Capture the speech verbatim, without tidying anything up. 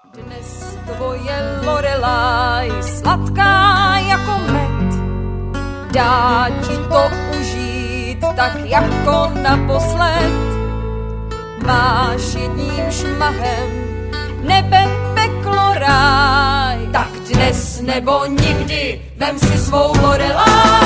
Dnes tvoje Lorelaj sladká jako med, dá ti to užít tak jako naposled. Máš jedním šmahem nebe, peklo, ráj, tak dnes nebo nikdy vem si svou Lorelaj.